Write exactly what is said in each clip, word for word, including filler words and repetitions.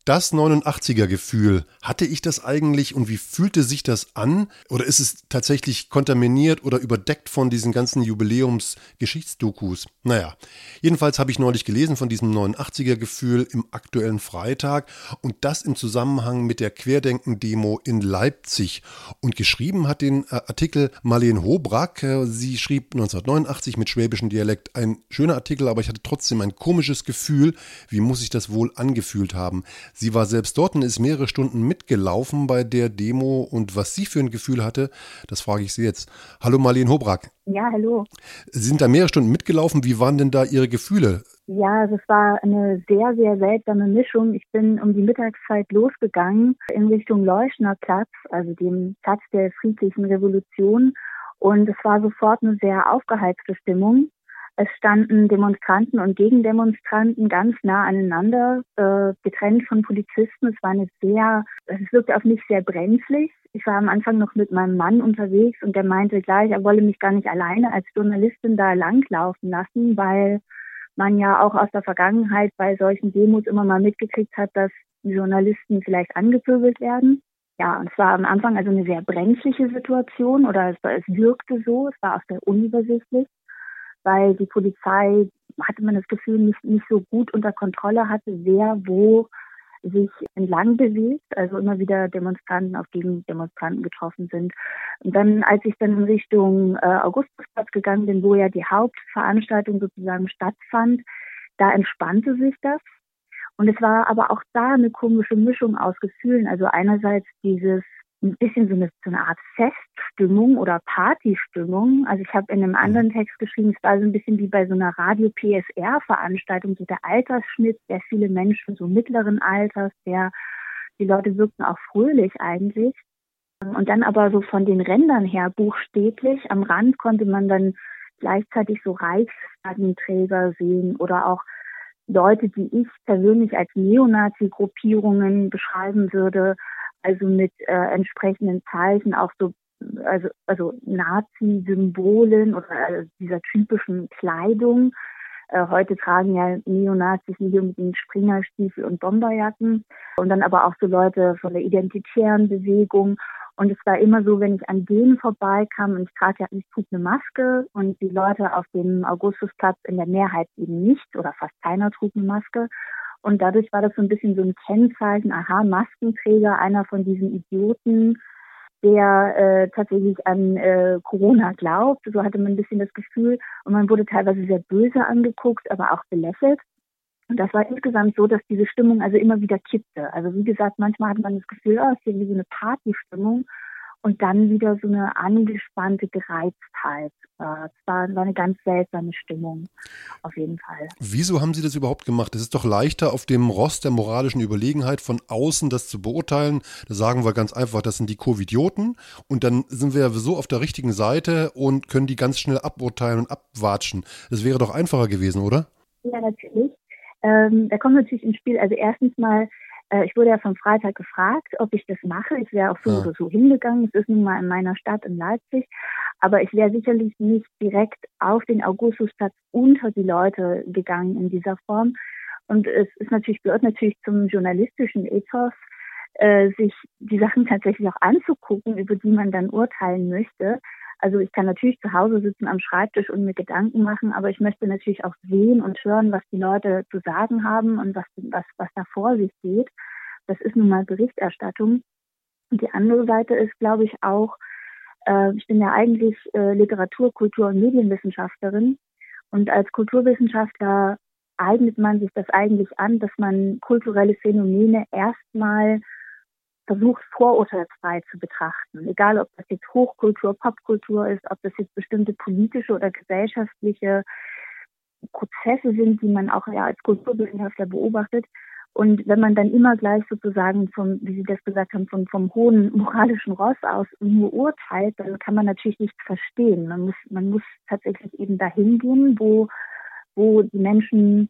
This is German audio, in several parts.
Das neunundachtziger-Gefühl, hatte ich das eigentlich und wie fühlte sich das an? Oder ist es tatsächlich kontaminiert oder überdeckt von diesen ganzen Jubiläums-Geschichtsdokus? Naja, jedenfalls habe ich neulich gelesen von diesem neunundachtziger-Gefühl im aktuellen Freitag und das im Zusammenhang mit der Querdenken-Demo in Leipzig. Und geschrieben hat den Artikel Marleen Hobrack. Sie schrieb neunzehnhundertneunundachtzig mit schwäbischem Dialekt. Ein schöner Artikel, aber ich hatte trotzdem ein komisches Gefühl. Wie muss ich das wohl angefühlt haben? Sie war selbst dort und ist mehrere Stunden mitgelaufen bei der Demo. Und was sie für ein Gefühl hatte, das frage ich Sie jetzt. Hallo Marleen Hobrack. Ja, hallo. Sie sind da mehrere Stunden mitgelaufen. Wie waren denn da Ihre Gefühle? Ja, also es war eine sehr, sehr seltsame Mischung. Ich bin um die Mittagszeit losgegangen in Richtung Leuschner Platz, also dem Platz der friedlichen Revolution. Und es war sofort eine sehr aufgeheizte Stimmung. Es standen Demonstranten und Gegendemonstranten ganz nah aneinander, äh, getrennt von Polizisten. Es war eine sehr, es wirkte auf mich sehr brenzlig. Ich war am Anfang noch mit meinem Mann unterwegs und der meinte gleich, er wolle mich gar nicht alleine als Journalistin da langlaufen lassen, weil man ja auch aus der Vergangenheit bei solchen Demos immer mal mitgekriegt hat, dass die Journalisten vielleicht angepöbelt werden. Ja, und es war am Anfang also eine sehr brenzliche Situation oder es, es wirkte so, es war auch sehr unübersichtlich, weil die Polizei, hatte man das Gefühl, nicht, nicht so gut unter Kontrolle hatte, wer wo sich entlang bewegt, also immer wieder Demonstranten auf Gegendemonstranten getroffen sind. Und dann, als ich dann in Richtung äh, Augustusplatz gegangen bin, wo ja die Hauptveranstaltung sozusagen stattfand, da entspannte sich das. Und es war aber auch da eine komische Mischung aus Gefühlen. Also einerseits dieses ein bisschen so eine, so eine Art Feststimmung oder Partystimmung. Also ich habe in einem anderen Text geschrieben, es war so ein bisschen wie bei so einer Radio-P S R-Veranstaltung, so der Altersschnitt, sehr viele Menschen so mittleren Alters, der, die Leute wirkten auch fröhlich eigentlich. Und dann aber so von den Rändern her buchstäblich, am Rand konnte man dann gleichzeitig so Reichsflaggenträger sehen oder auch Leute, die ich persönlich als Neonazi-Gruppierungen beschreiben würde, also mit äh, entsprechenden Zeichen, auch so, also, also Nazi-Symbolen oder äh, dieser typischen Kleidung. Äh, heute tragen ja Neonazis nicht unbedingt Springerstiefel und Bomberjacken. Und dann aber auch so Leute von der identitären Bewegung. Und es war immer so, wenn ich an denen vorbeikam und ich trage ja, ich trug eine Maske und die Leute auf dem Augustusplatz in der Mehrheit eben nicht oder fast keiner trug eine Maske. Und dadurch war das so ein bisschen so ein Kennzeichen, aha, Maskenträger, einer von diesen Idioten, der äh, tatsächlich an äh, Corona glaubt. So hatte man ein bisschen das Gefühl. Und man wurde teilweise sehr böse angeguckt, aber auch belächelt. Und das war insgesamt so, dass diese Stimmung also immer wieder kippte. Also wie gesagt, manchmal hat man das Gefühl, oh, es ist hier wie so eine Partystimmung. Und dann wieder so eine angespannte Gereiztheit. Es war, war eine ganz seltsame Stimmung, auf jeden Fall. Wieso haben Sie das überhaupt gemacht? Es ist doch leichter, auf dem Ross der moralischen Überlegenheit von außen das zu beurteilen. Da sagen wir ganz einfach, das sind die Covidioten. Und dann sind wir so auf der richtigen Seite und können die ganz schnell aburteilen und abwatschen. Das wäre doch einfacher gewesen, oder? Ja, natürlich. Ähm, da kommt natürlich ins Spiel, also erstens mal, äh, ich wurde ja vom Freitag gefragt, ob ich das mache. Ich wäre auch so ja. oder so hingegangen. Es ist nun mal in meiner Stadt in Leipzig. Aber ich wäre sicherlich nicht direkt auf den Augustusplatz unter die Leute gegangen in dieser Form. Und es ist natürlich, gehört natürlich zum journalistischen Ethos, äh, sich die Sachen tatsächlich auch anzugucken, über die man dann urteilen möchte. Also ich kann natürlich zu Hause sitzen am Schreibtisch und mir Gedanken machen, aber ich möchte natürlich auch sehen und hören, was die Leute zu sagen haben und was, was, was da vor sich geht. Das ist nun mal Berichterstattung. Und die andere Seite ist, glaube ich, auch, äh, ich bin ja eigentlich äh, Literatur-, Kultur- und Medienwissenschaftlerin. Und als Kulturwissenschaftler eignet man sich das eigentlich an, dass man kulturelle Phänomene erstmal versucht, vorurteilsfrei zu betrachten. Egal, ob das jetzt Hochkultur, Popkultur ist, ob das jetzt bestimmte politische oder gesellschaftliche Prozesse sind, die man auch ja als Kulturwissenschaftler beobachtet. Und wenn man dann immer gleich sozusagen vom, wie Sie das gesagt haben, vom, vom hohen moralischen Ross aus nur urteilt, dann kann man natürlich nichts verstehen. Man muss, man muss tatsächlich eben dahin gehen, wo, wo die Menschen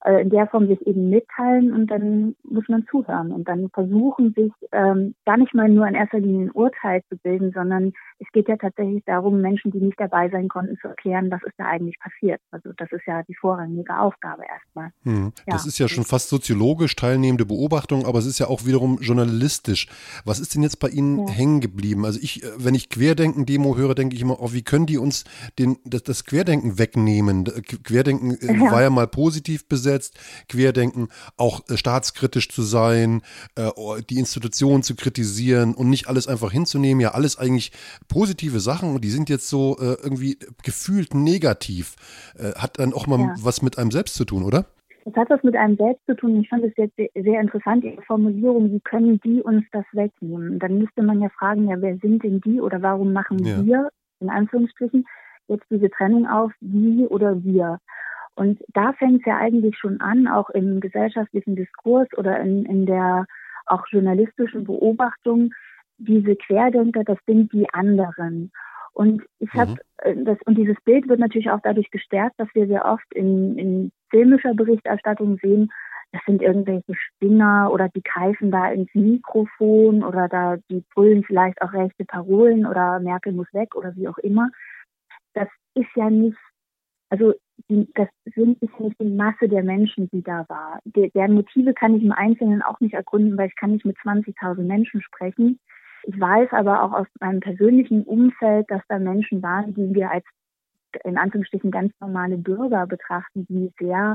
in der Form sich eben mitteilen und dann muss man zuhören und dann versuchen, sich ähm, gar nicht mal nur in erster Linie ein Urteil zu bilden, sondern es geht ja tatsächlich darum, Menschen, die nicht dabei sein konnten, zu erklären, was ist da eigentlich passiert. Also das ist ja die vorrangige Aufgabe erstmal. Hm. Das Ja. ist ja schon fast soziologisch teilnehmende Beobachtung, aber es ist ja auch wiederum journalistisch. Was ist denn jetzt bei Ihnen Ja. hängen geblieben? Also ich, wenn ich Querdenken-Demo höre, denke ich immer, oh, wie können die uns den, das, das Querdenken wegnehmen? Querdenken äh, Ja. war ja mal positiv besetzt. Querdenken, auch äh, staatskritisch zu sein, äh, die Institutionen zu kritisieren und nicht alles einfach hinzunehmen. Ja, alles eigentlich positive Sachen und die sind jetzt so äh, irgendwie gefühlt negativ. Äh, hat dann auch mal Ja. was mit einem selbst zu tun, oder? Das hat was mit einem selbst zu tun. Ich fand es jetzt sehr interessant, Ihre Formulierung, wie können die uns das wegnehmen? Dann müsste man ja fragen, ja, wer sind denn die oder warum machen Ja. wir, in Anführungsstrichen, jetzt diese Trennung auf, wie oder wir? Und da fängt es ja eigentlich schon an, auch im gesellschaftlichen Diskurs oder in, in der auch journalistischen Beobachtung, diese Querdenker, das sind die anderen. Und ich habe Mhm. das und dieses Bild wird natürlich auch dadurch gestärkt, dass wir sehr oft in, in filmischer Berichterstattung sehen, das sind irgendwelche Spinner oder die greifen da ins Mikrofon oder da die brüllen vielleicht auch rechte Parolen oder Merkel muss weg oder wie auch immer. Das ist ja nicht, also die, das sind ist nicht die Masse der Menschen, die da war. Der, deren Motive kann ich im Einzelnen auch nicht ergründen, weil ich kann nicht mit zwanzigtausend Menschen sprechen. Ich weiß aber auch aus meinem persönlichen Umfeld, dass da Menschen waren, die wir als in Anführungsstrichen ganz normale Bürger betrachten, die sehr,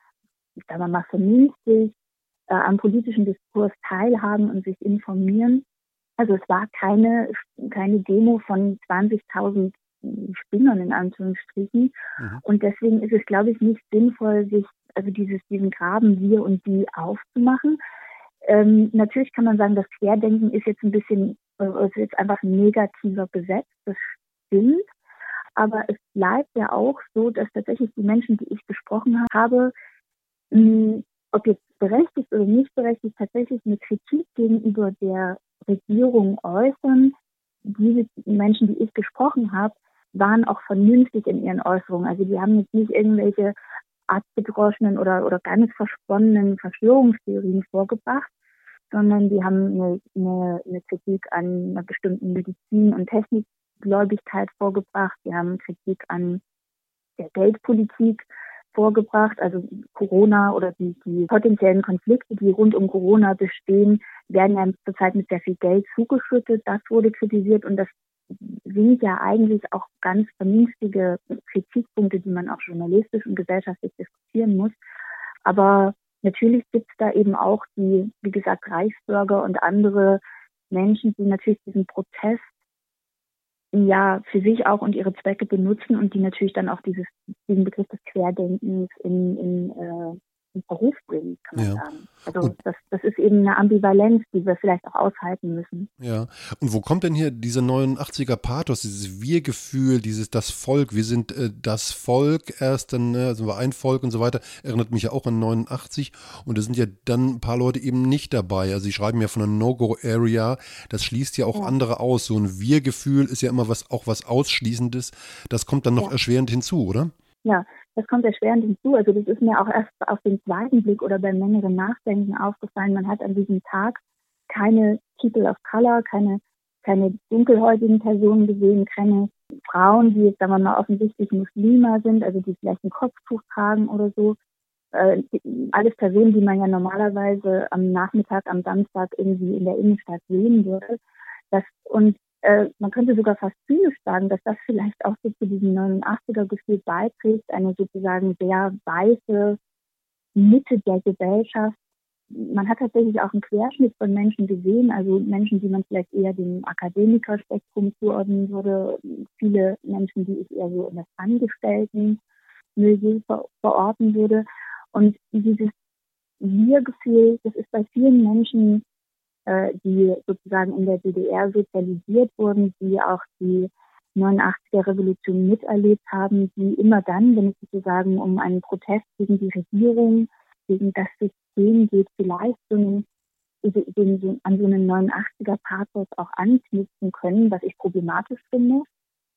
ich sage mal, vernünftig äh, am politischen Diskurs teilhaben und sich informieren. Also es war keine, keine Demo von zwanzigtausend Spinnern in Anführungsstrichen. Mhm. Und deswegen ist es, glaube ich, nicht sinnvoll, sich also dieses, diesen Graben wir und die aufzumachen. Ähm, natürlich kann man sagen, das Querdenken ist jetzt ein bisschen, äh, ist jetzt einfach negativer besetzt. Das stimmt. Aber es bleibt ja auch so, dass tatsächlich die Menschen, die ich gesprochen habe, mh, ob jetzt berechtigt oder nicht berechtigt, tatsächlich eine Kritik gegenüber der Regierung äußern. Diese Menschen, die ich gesprochen habe, waren auch vernünftig in ihren Äußerungen. Also die haben jetzt nicht irgendwelche abgedroschenen oder, oder ganz versponnenen Verschwörungstheorien vorgebracht, sondern die haben eine, eine, eine Kritik an einer bestimmten Medizin- und Technikgläubigkeit vorgebracht. Die haben Kritik an der Geldpolitik vorgebracht, also Corona oder die, die potenziellen Konflikte, die rund um Corona bestehen, werden ja zurzeit mit sehr viel Geld zugeschüttet. Das wurde kritisiert und das sind ja eigentlich auch ganz vernünftige Kritikpunkte, die man auch journalistisch und gesellschaftlich diskutieren muss. Aber natürlich gibt es da eben auch die, wie gesagt, Reichsbürger und andere Menschen, die natürlich diesen Protest ja für sich auch und ihre Zwecke benutzen und die natürlich dann auch dieses, diesen Begriff des Querdenkens in, in, äh, in Beruf bringen, kann man Ja. sagen. Also Und das, das ist eben eine Ambivalenz, die wir vielleicht auch aushalten müssen. ja, und wo kommt denn hier dieser neunundachtziger Pathos, dieses Wir-Gefühl, dieses das Volk, wir sind äh, das Volk erst, dann äh, sind wir ein Volk und so weiter, erinnert mich ja auch an neunundachtzig und da sind ja dann ein paar Leute eben nicht dabei, also sie schreiben ja von einer No-Go-Area, das schließt ja auch Ja. andere aus, so ein Wir-Gefühl ist ja immer was, auch was Ausschließendes, das kommt dann noch Ja. erschwerend hinzu, oder? Ja, das kommt erschwerend hinzu. Also das ist mir auch erst auf den zweiten Blick oder beim längeren Nachdenken aufgefallen. Man hat an diesem Tag keine People of Color, keine, keine dunkelhäutigen Personen gesehen, keine Frauen, die jetzt, sagen wir mal, offensichtlich Muslime sind, also die vielleicht ein Kopftuch tragen oder so. Äh, alles Personen, die man ja normalerweise am Nachmittag, am Samstag irgendwie in der Innenstadt sehen würde. Das, und äh, man könnte sogar fast zynisch sagen, dass das vielleicht auch so zu diesem neunundachtziger-Gefühl beiträgt, eine sozusagen sehr weiße Mitte der Gesellschaft. Man hat tatsächlich auch einen Querschnitt von Menschen gesehen, also Menschen, die man vielleicht eher dem Akademikerspektrum zuordnen würde, viele Menschen, die ich eher so in das Angestelltenmilieu ver- verorten würde. Und dieses Wir-Gefühl, das ist bei vielen Menschen, äh, die sozusagen in der D D R sozialisiert wurden, die auch die neunundachtziger-Revolution miterlebt haben, die immer dann, wenn es sozusagen um einen Protest gegen die Regierung, gegen das System geht, vielleicht so einen, so, so, an so einen neunundachtziger-Pathos auch anknüpfen können, was ich problematisch finde.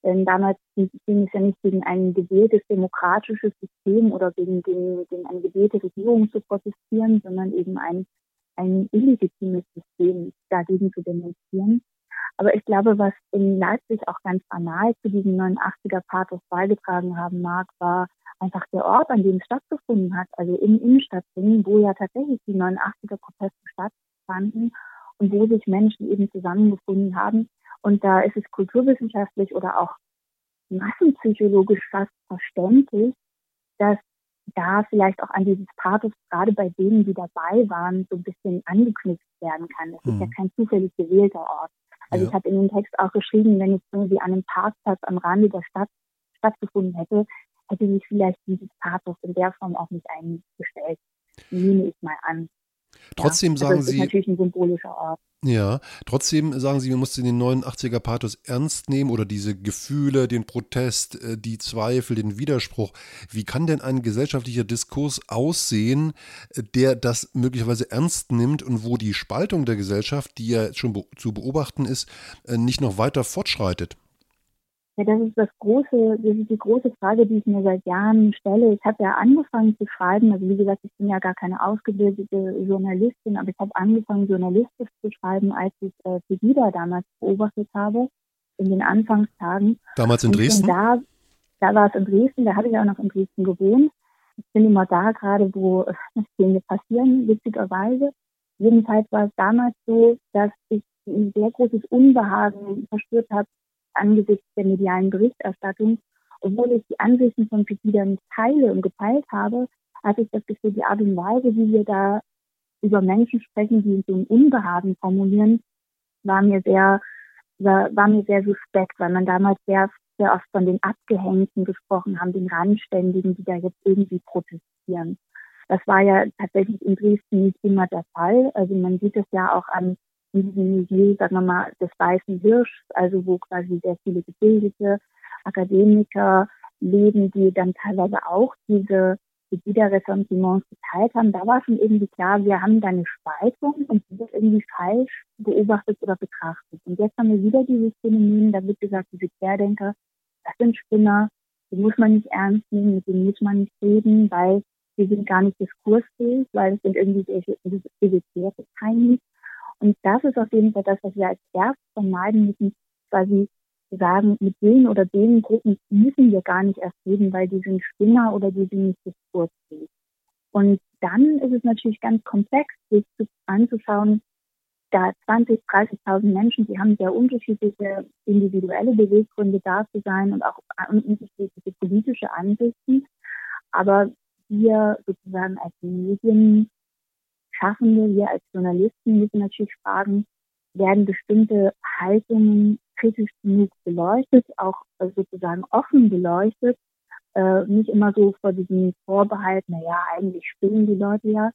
Denn damals ging es ja nicht gegen ein gewähltes demokratisches System oder gegen, gegen, gegen eine gewählte Regierung zu protestieren, sondern eben ein, ein illegitimes System dagegen zu demonstrieren. Aber ich glaube, was in Leipzig auch ganz banal zu diesem neunundachtziger-Pathos beigetragen haben mag, war einfach der Ort, an dem es stattgefunden hat, also im Innenstadtring, wo ja tatsächlich die neunundachtziger-Proteste stattfanden und wo sich Menschen eben zusammengefunden haben. Und da ist es kulturwissenschaftlich oder auch massenpsychologisch fast verständlich, dass da vielleicht auch an dieses Pathos gerade bei denen, die dabei waren, so ein bisschen angeknüpft werden kann. Das ist mhm. ja kein zufällig gewählter Ort. Also ja. Ich habe in dem Text auch geschrieben, wenn jetzt irgendwie an einem Parkplatz am Rande der Stadt stattgefunden hätte, hätte sich vielleicht dieses Pathos in der Form auch nicht eingestellt. Nehme ich mal an. Trotzdem ja, sagen also es Sie, ist natürlich ein symbolischer Ort. Ja, trotzdem sagen Sie, man muss den neunundachtziger-Pathos ernst nehmen oder diese Gefühle, den Protest, die Zweifel, den Widerspruch. Wie kann denn ein gesellschaftlicher Diskurs aussehen, der das möglicherweise ernst nimmt und wo die Spaltung der Gesellschaft, die ja schon be- zu beobachten ist, nicht noch weiter fortschreitet? Ja, das ist das große, das ist die große Frage, die ich mir seit Jahren stelle. Ich habe ja angefangen zu schreiben, also wie gesagt, ich bin ja gar keine ausgebildete Journalistin, aber ich habe angefangen, journalistisch zu schreiben, als ich äh, Pegida damals beobachtet habe, in den Anfangstagen. Damals in Dresden? Und da, da war es in Dresden, da habe ich auch noch in Dresden gewohnt. Ich bin immer da gerade, wo Dinge passieren, witzigerweise. Jedenfalls war es damals so, dass ich ein sehr großes Unbehagen verspürt habe, angesichts der medialen Berichterstattung, obwohl ich die Ansichten von Pegida nicht teile und geteilt habe, hatte ich das Gefühl, die Art und Weise, wie wir da über Menschen sprechen, die so ein Unbehagen formulieren, war mir sehr, war, war mir sehr suspekt, weil man damals sehr, sehr oft von den Abgehängten gesprochen haben, den Randständigen, die da jetzt irgendwie protestieren. Das war ja tatsächlich in Dresden nicht immer der Fall. Also man sieht es ja auch an in diesem Milieu, sagen wir mal, des Weißen Hirschs, also wo quasi sehr viele gebildete Akademiker leben, die dann teilweise auch diese Pegida-Ressentiments geteilt haben. Da war schon irgendwie klar, wir haben da eine Spaltung und die wird irgendwie falsch beobachtet oder betrachtet. Und jetzt haben wir wieder dieses Phänomen, da wird gesagt, diese Querdenker, das sind Spinner, die muss man nicht ernst nehmen, mit denen muss man nicht reden, weil die sind gar nicht diskursfähig, weil es sind irgendwie esoterierte Heinis. Und das ist auf jeden Fall das, was wir als erstes vermeiden müssen, quasi sagen, mit denen oder den Gruppen müssen wir gar nicht erst reden, weil die sind Spinner oder die sind nicht diskursfähig. Und dann ist es natürlich ganz komplex, sich anzuschauen, da zwanzig, dreißigtausend Menschen, die haben sehr unterschiedliche individuelle Beweggründe da zu sein und auch unterschiedliche politische Ansichten. Aber wir sozusagen als Medien Schaffende, wir als Journalisten müssen natürlich fragen, werden bestimmte Haltungen kritisch genug beleuchtet, auch sozusagen offen beleuchtet, äh, nicht immer so vor diesem Vorbehalt, naja, eigentlich spinnen die Leute ja.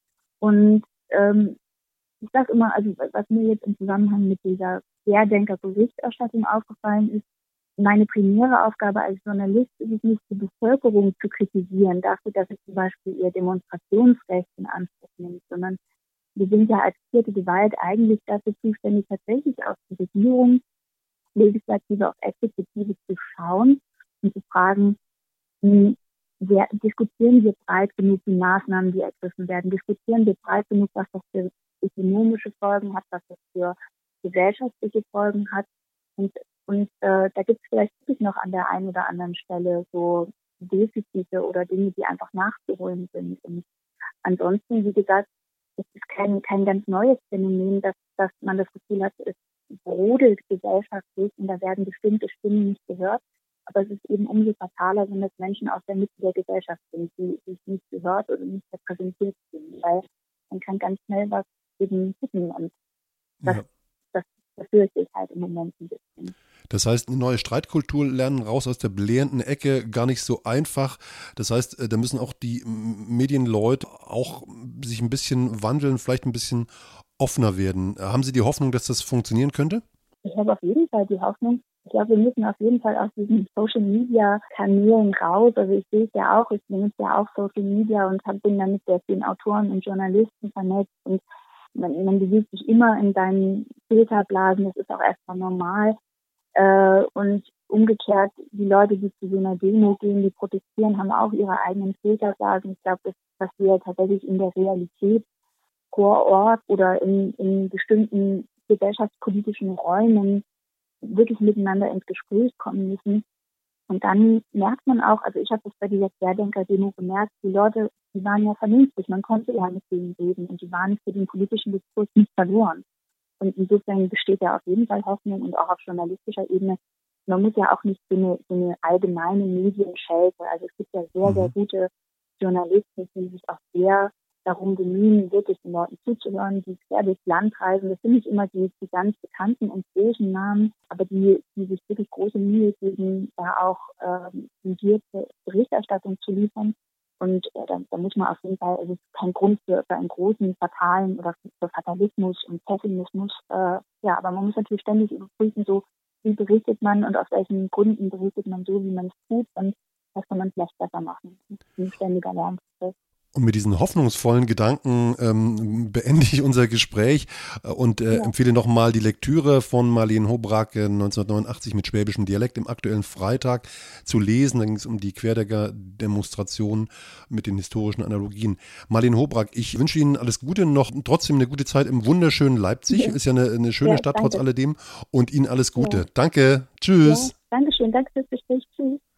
Und ähm, ich sage immer, also was mir jetzt im Zusammenhang mit dieser Querdenker-Berichterstattung aufgefallen ist, meine primäre Aufgabe als Journalist ist es nicht, die Bevölkerung zu kritisieren, dafür, dass sie zum Beispiel ihr Demonstrationsrecht in Anspruch nimmt, sondern wir sind ja als vierte Gewalt eigentlich dafür zuständig, tatsächlich aus der Regierung, Legislative, auch Exekutive zu schauen und zu fragen, hm, wer, diskutieren wir breit genug die Maßnahmen, die ergriffen werden, diskutieren wir breit genug, was das für ökonomische Folgen hat, was das für gesellschaftliche Folgen hat. Und Und äh, da gibt es vielleicht wirklich noch an der einen oder anderen Stelle so Defizite oder Dinge, die einfach nachzuholen sind. Und ansonsten, wie gesagt, es ist kein, kein ganz neues Phänomen, dass, dass man das Gefühl hat, es brodelt gesellschaftlich und da werden bestimmte Stimmen nicht gehört. Aber es ist eben umso fataler, wenn das Menschen aus der Mitte der Gesellschaft sind, die sich nicht gehört oder nicht repräsentiert sind. Weil man kann ganz schnell was eben kippen und das, ja. das, das fürchte ich halt im Moment ein bisschen. Das heißt, eine neue Streitkultur lernen, raus aus der belehrenden Ecke, gar nicht so einfach. Das heißt, da müssen auch die Medienleute auch sich ein bisschen wandeln, vielleicht ein bisschen offener werden. Haben Sie die Hoffnung, dass das funktionieren könnte? Ich habe auf jeden Fall die Hoffnung. Ich glaube, wir müssen auf jeden Fall aus diesen Social-Media-Kanälen raus. Also ich sehe es ja auch, ich benutze ja auch Social Media und bin dann mit sehr vielen Autoren und Journalisten vernetzt und man, man bewegt sich immer in seinen Filterblasen. Das ist auch erstmal normal. Und umgekehrt, die Leute, die zu so einer Demo gehen, die protestieren, haben auch ihre eigenen Filtersagen. Ich glaube, das passiert tatsächlich in der Realität vor Ort oder in, in bestimmten gesellschaftspolitischen Räumen wirklich miteinander ins Gespräch kommen müssen. Und dann merkt man auch, also ich habe das bei dieser Querdenker-Demo gemerkt, die Leute, die waren ja vernünftig, man konnte ja mit denen reden und die waren für den politischen Diskurs nicht verloren. Und insofern besteht ja auf jeden Fall Hoffnung und auch auf journalistischer Ebene. Man muss ja auch nicht so eine, so eine allgemeine Medienschelte, also es gibt ja sehr, sehr gute Journalisten, die sich auch sehr darum bemühen, wirklich den Leuten zuzuhören, die quer durchs Land reisen. Das sind nicht immer die, die ganz bekannten und großen Namen, aber die, die sich wirklich große Mühe geben, da auch ähm, fundierte Berichterstattung zu liefern. Und äh, da, da muss man auf jeden Fall, es ist kein Grund für, für einen großen Fatalen oder für Fatalismus und Pessimismus. Äh, ja, aber man muss natürlich ständig überprüfen, so wie berichtet man und aus welchen Gründen berichtet man so, wie man es tut und was kann man vielleicht besser machen. Das ist ein ständiger Lernprozess. Und mit diesen hoffnungsvollen Gedanken ähm, beende ich unser Gespräch äh, und äh, ja. empfehle nochmal die Lektüre von Marleen Hobrak äh, neunzehnhundertneunundachtzig mit schwäbischem Dialekt im aktuellen Freitag zu lesen. Da ging es um die Querdenker-Demonstration mit den historischen Analogien. Marleen Hobrak, ich wünsche Ihnen alles Gute, noch trotzdem eine gute Zeit im wunderschönen Leipzig. Ja. Ist ja eine, eine schöne ja, Stadt danke. Trotz alledem. Und Ihnen alles Gute. Ja. Danke. Tschüss. Ja, Dankeschön. Danke fürs Gespräch. Tschüss.